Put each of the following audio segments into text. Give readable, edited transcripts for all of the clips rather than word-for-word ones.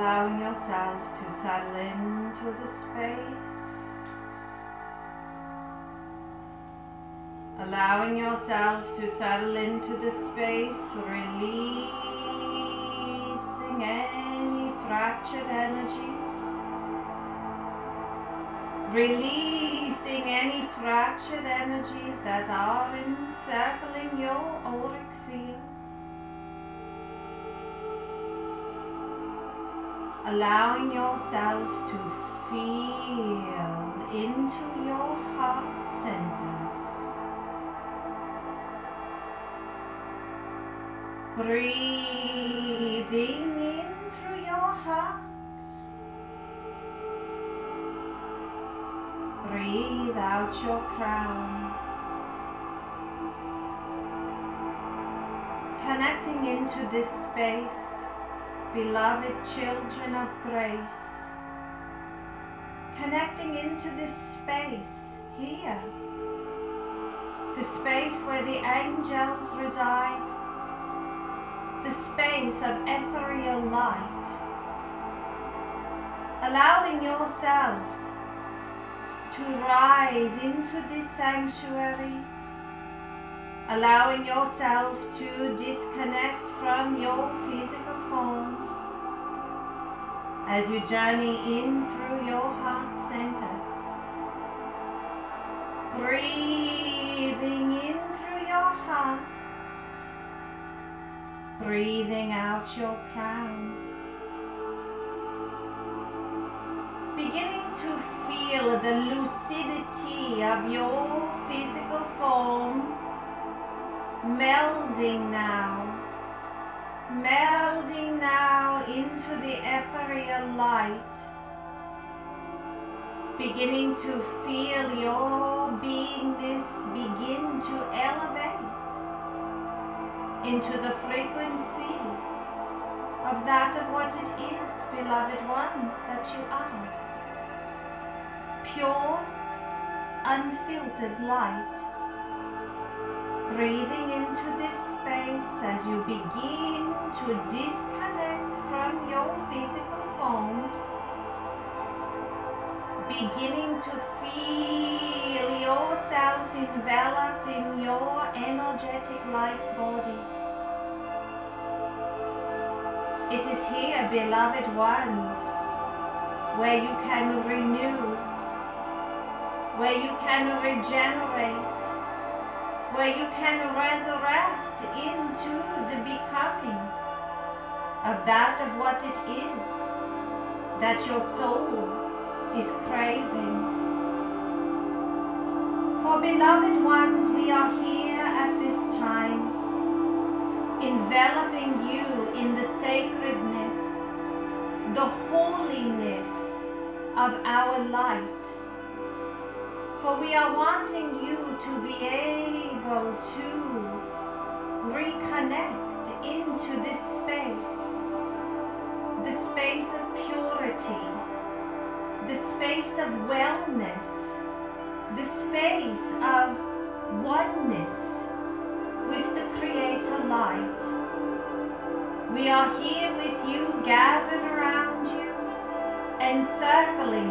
allowing yourself to settle into the space. Allowing yourself to settle into the space, releasing any fractured energies. Releasing any fractured energies that are encircling your auric field. Allowing yourself to feel into your heart centers. Breathing in through your heart. Breathe out your crown. Connecting into this space, beloved children of grace. Connecting into this space here. The space where the angels reside. The space of ethereal light. Allowing yourself to rise into this sanctuary, allowing yourself to disconnect from your physical forms as you journey in through your heart centers. Breathing in through your heart, breathing out your crown. Beginning to feel the lucidity of your physical form melding now into the ethereal light. Beginning to feel your beingness begin to elevate into the frequency of that of what it is, beloved ones, that you are. Pure, unfiltered light. Breathing into this space as you begin to disconnect from your physical forms. Beginning to feel yourself enveloped in your energetic light body. It is here, beloved ones, where you can renew, where you can regenerate, where you can resurrect into the becoming of that of what it is that your soul is craving. For beloved ones, we are here at this time, enveloping you in the sacredness, the holiness of our light. For we are wanting you to be able to reconnect into this space, the space of purity, the space of wellness, the space of oneness with the Creator light. We are here with you, gathered around you, encircling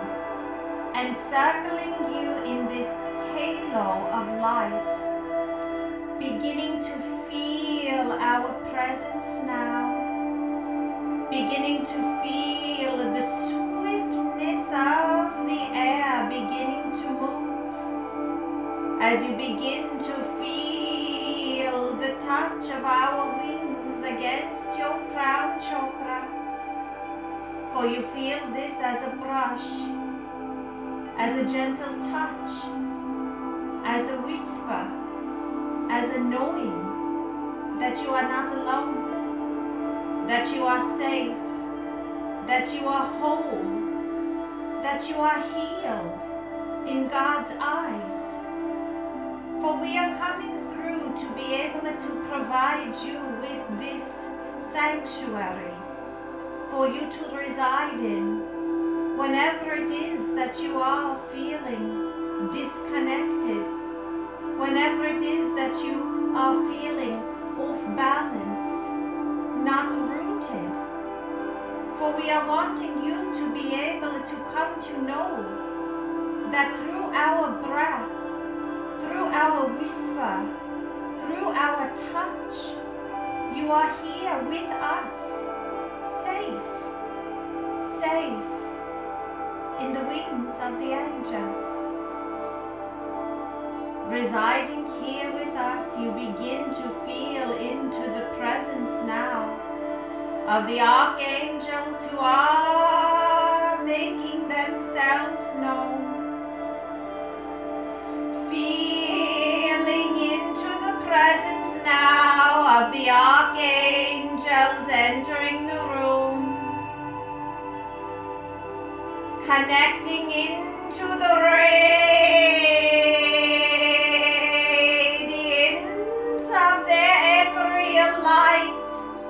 you in this halo of light, beginning to feel our presence now, beginning to feel the swiftness of the air beginning to move, as you begin to feel the touch of our wings against your crown chakra, for you feel this as a brush, as a gentle touch, as a whisper, as a knowing that you are not alone, that you are safe, that you are whole, that you are healed in God's eyes. For we are coming through to be able to provide you with this sanctuary for you to reside in whenever it is that you are feeling disconnected, whenever it is that you are feeling off balance, not rooted. For we are wanting you to be able to come to know that through our breath, through our whisper, through our touch, you are here with us, safe in the wings of the angels. Residing here with us, you begin to feel into the presence now of the archangels who are making themselves known. Feeling into the presence now of the archangels entering the room. Connecting into the radiance of their ethereal light.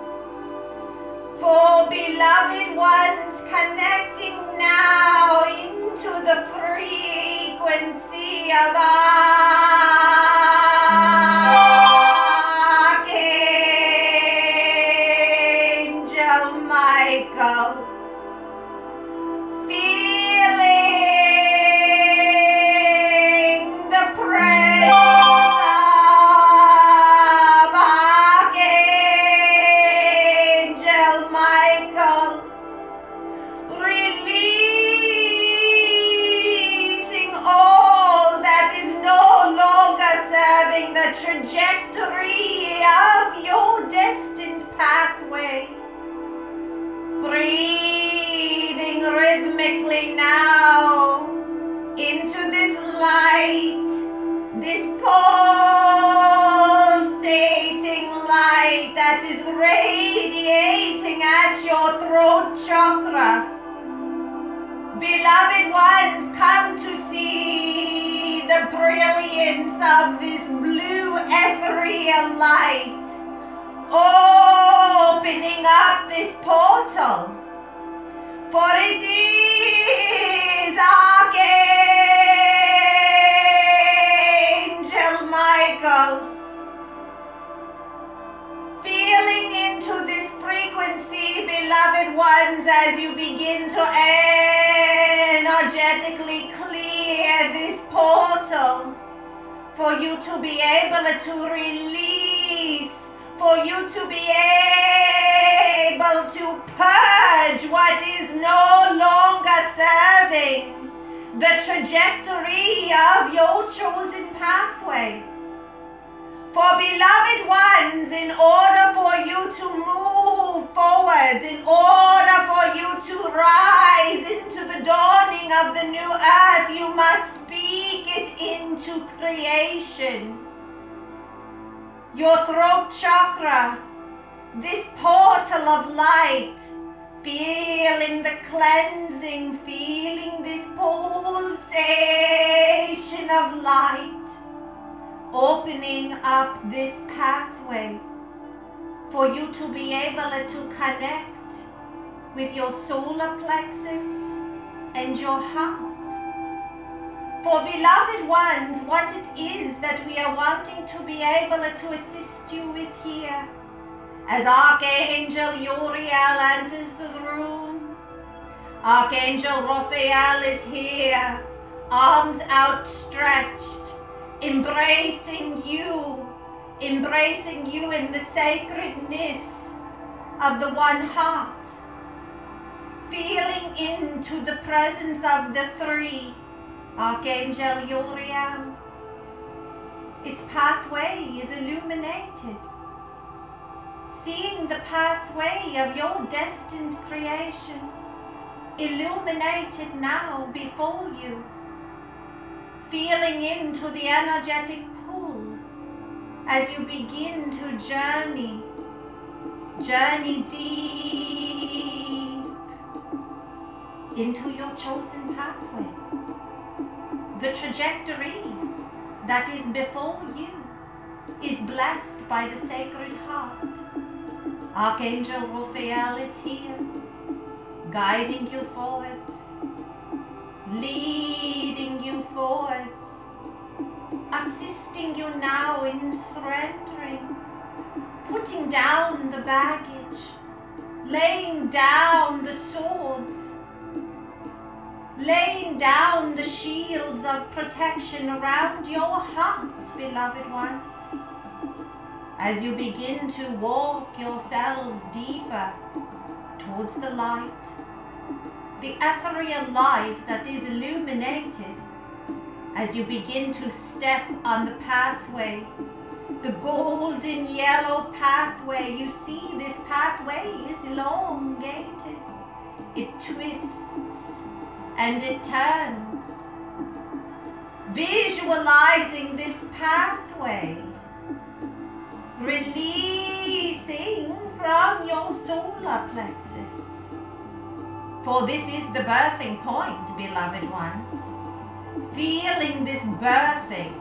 For beloved ones, connecting now into the frequency of Archangel Michael. Feeling the presence of Archangel Michael, releasing all that is no longer serving the trajectory of your destined pathway. Breathing rhythmically now into this light, this pulsating light that is radiating at your throat chakra. Beloved ones, come to see the brilliance of this blue ethereal light, opening up this portal. For it is Archangel Michael feeling into this frequency, beloved ones, as you begin to energetically clear this portal for you to be able to release, for you to be able to purge what is no longer serving the trajectory of your chosen pathway. For beloved ones, in order for you to move forward, in order for you to rise into the dawning of the new earth, you must speak it into creation. Your throat chakra, this portal of light, feeling the cleansing, feeling this pulsation of light, opening up this pathway for you to be able to connect with your solar plexus and your heart. For beloved ones, what it is that we are wanting to be able to assist you with here, as Archangel Uriel enters the room, Archangel Raphael is here, arms outstretched, embracing you in the sacredness of the one heart, feeling into the presence of the three. Archangel Uriel, its pathway is illuminated. Seeing the pathway of your destined creation illuminated now before you. Feeling into the energetic pull as you begin to journey deep into your chosen pathway. The trajectory that is before you is blessed by the Sacred Heart. Archangel Raphael is here, guiding you forwards, leading you forwards, assisting you now in surrendering, putting down the baggage, laying down the swords, laying down the shields of protection around your hearts, beloved ones, as you begin to walk yourselves deeper towards the light, the ethereal light that is illuminated as you begin to step on the pathway, the golden yellow pathway. You see, this pathway is elongated. It twists and it turns. Visualizing this pathway, releasing from your solar plexus. For this is the birthing point, beloved ones. Feeling this birthing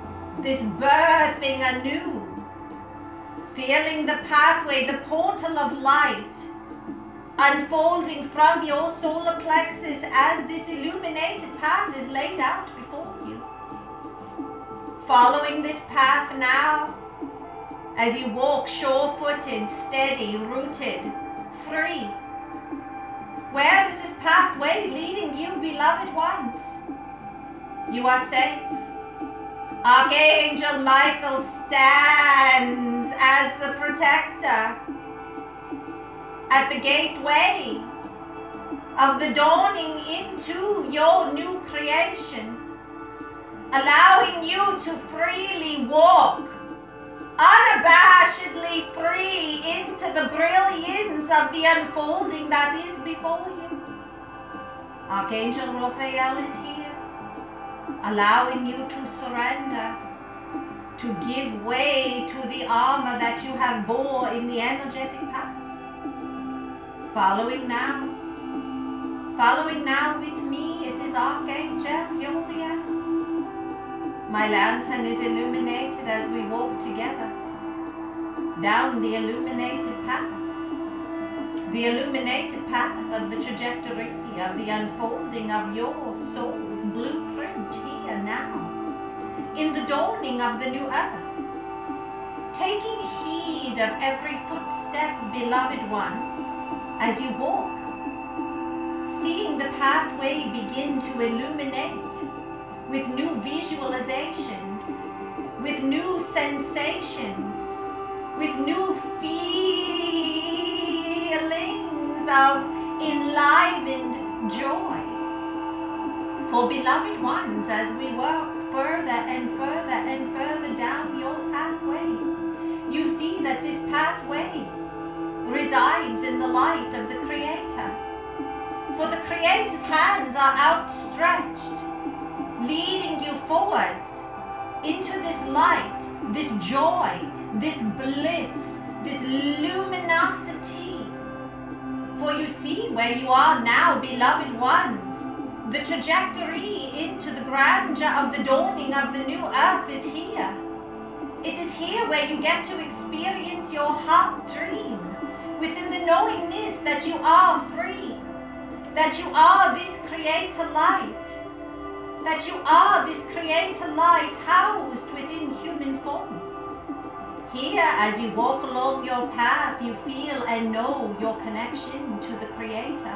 anew. Feeling the pathway, the portal of light unfolding from your solar plexus as this illuminated path is laid out before you. Following this path now, as you walk sure-footed, steady, rooted, free. Where is this pathway leading you, beloved ones? You are safe. Archangel Michael stands as the protector at the gateway of the dawning into your new creation, allowing you to freely walk, unabashedly free into the brilliance of the unfolding that is before you. Archangel Raphael is here, allowing you to surrender, to give way to the armor that you have bore in the energetic path. Following now with me, it is Archangel Uriel. My lantern is illuminated as we walk together down the illuminated path of the trajectory of the unfolding of your soul's blueprint here now, in the dawning of the new earth. Taking heed of every footstep, beloved one, as you walk, seeing the pathway begin to illuminate with new visualizations, with new sensations, with new feelings of enlivened joy. For beloved ones, as we walk further and further and further down your pathway, you see that this pathway resides in the light of the Creator. For the Creator's hands are outstretched, leading you forwards into this light, this joy, this bliss, this luminosity. For you see where you are now, beloved ones. The trajectory into the grandeur of the dawning of the new earth is here. It is here where you get to experience your heart dream within the knowingness that you are free, that you are this Creator light, that you are this Creator light housed within human form. Here, as you walk along your path, you feel and know your connection to the Creator.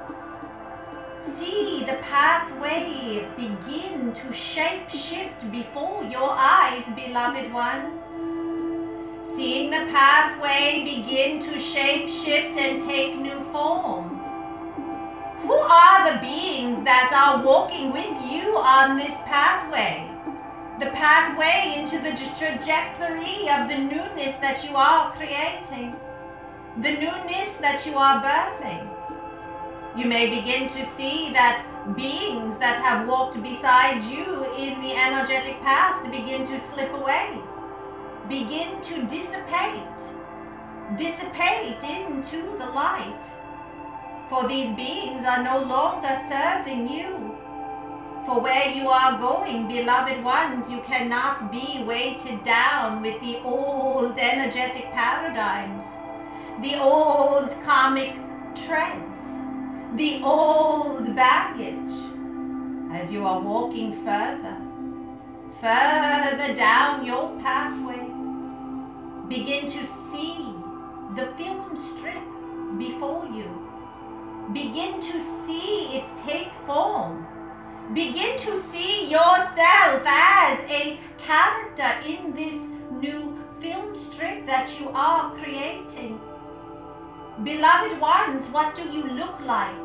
See the pathway begin to shape shift before your eyes, beloved ones. Seeing the pathway begin to shape shift and take new form. Who are the beings that are walking with you on this pathway? The pathway into the trajectory of the newness that you are creating, the newness that you are birthing. You may begin to see that beings that have walked beside you in the energetic past begin to slip away, begin to dissipate into the light. For these beings are no longer serving you. For where you are going, beloved ones, you cannot be weighted down with the old energetic paradigms, the old karmic threads, the old baggage. As you are walking further down your pathway, begin to see the film strip before you. Begin to see it take form. Begin to see yourself as a character in this new film strip that you are creating. Beloved ones, what do you look like?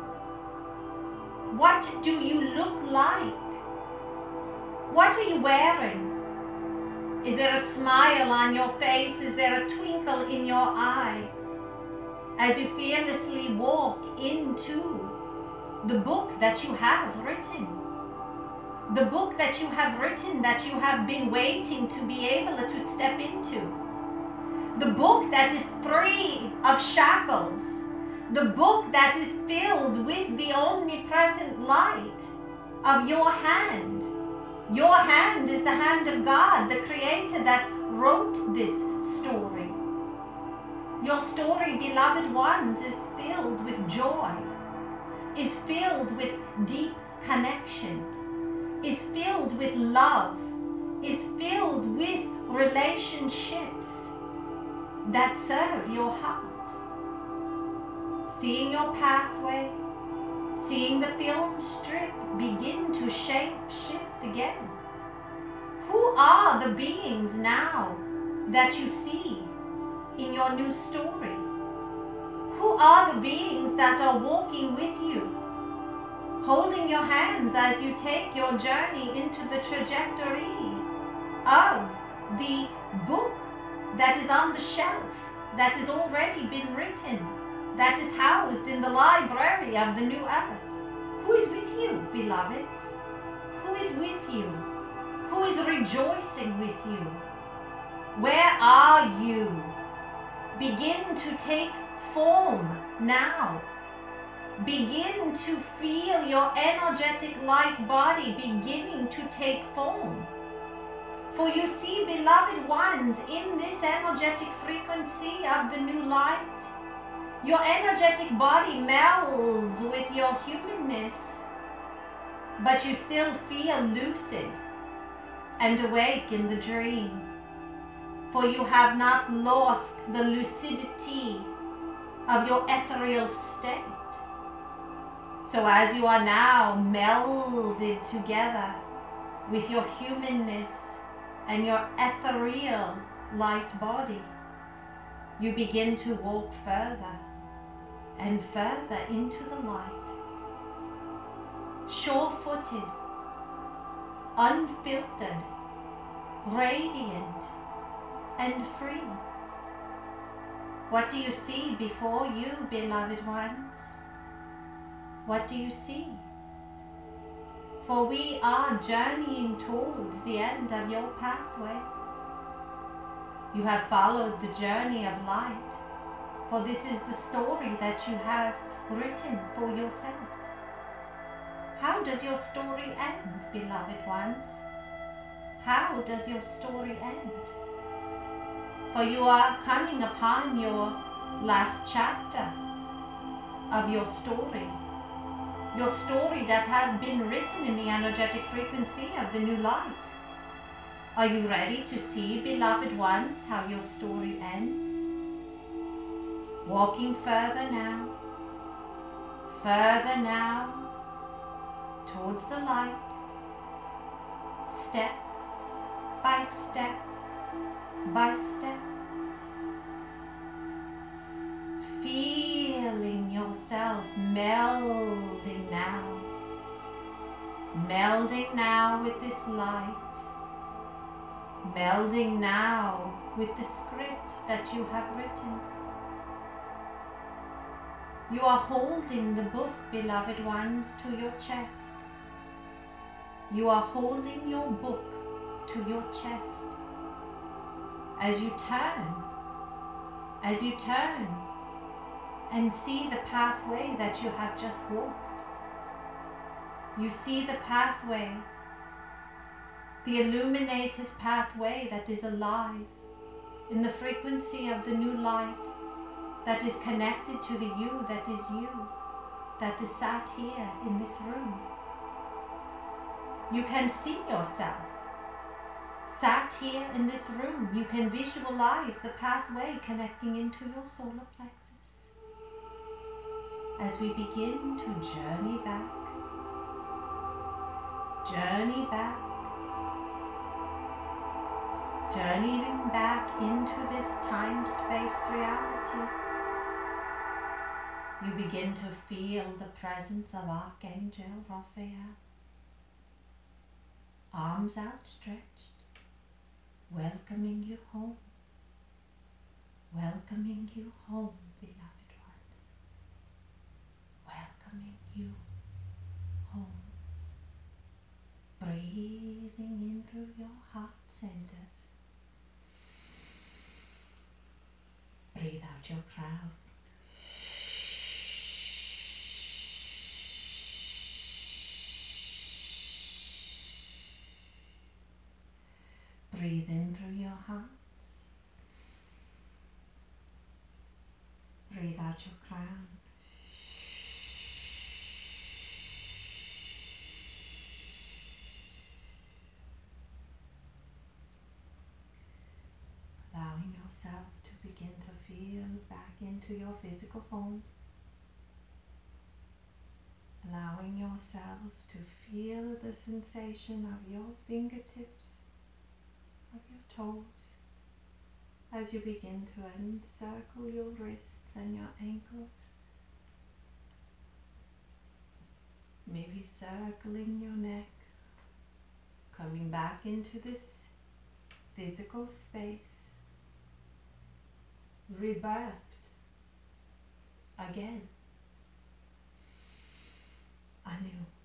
What do you look like? What are you wearing? Is there a smile on your face? Is there a twinkle in your eye as you fearlessly walk into the book that you have written? The book that you have written, that you have been waiting to be able to step into. The book that is free of shackles. The book that is filled with the omnipresent light of your hand. Your hand is the hand of God, the Creator that wrote this story. Your story, beloved ones, is filled with joy, is filled with deep connection, is filled with love, is filled with relationships that serve your heart. Seeing your pathway, seeing the film strip begin to shift again. Who are the beings now that you see in your new story? Who are the beings that are walking with you, holding your hands as you take your journey into the trajectory of the book that is on the shelf, that has already been written, that is housed in the library of the new earth? Who is with you, beloveds? Who is with you? Who is rejoicing with you? Where are you? Begin to take form now. Begin to feel your energetic light body beginning to take form. For you see, beloved ones, in this energetic frequency of the new light, your energetic body melds with your humanness, but you still feel lucid and awake in the dream. For you have not lost the lucidity of your ethereal state. So as you are now melded together with your humanness and your ethereal light body, you begin to walk further and further into the light, sure-footed, unfiltered, radiant, and free. What do you see before you, beloved ones? What do you see? For we are journeying towards the end of your pathway. You have followed the journey of light, for this is the story that you have written for yourself. How does your story end, beloved ones? How does your story end? For you are coming upon your last chapter of your story that has been written in the energetic frequency of the new light. Are you ready to see, beloved ones, how your story ends? Walking further now towards the light, step by step by step, feeling yourself melding now with this light, melding now with the script that you have written. You are holding the book, beloved ones, to your chest. You are holding your book to your chest. As you turn and see the pathway that you have just walked. You see the pathway, the illuminated pathway that is alive in the frequency of the new light, that is connected to the you, that is sat here in this room. You can see yourself sat here in this room. You can visualize the pathway connecting into your solar plexus. as we begin to journey back, journeying back into this time-space reality. You begin to feel the presence of Archangel Raphael, arms outstretched, welcoming you home, beloved ones, welcoming you home. Breathing in through your heart centers. Breathe out your crown. Breathe in through your heart. Breathe out your crown. Allowing yourself to begin to feel back into your physical forms. Allowing yourself to feel the sensation of your fingertips, of your toes, as you begin to encircle your wrists and your ankles. Maybe circling your neck, coming back into this physical space, rebirthed again, anew.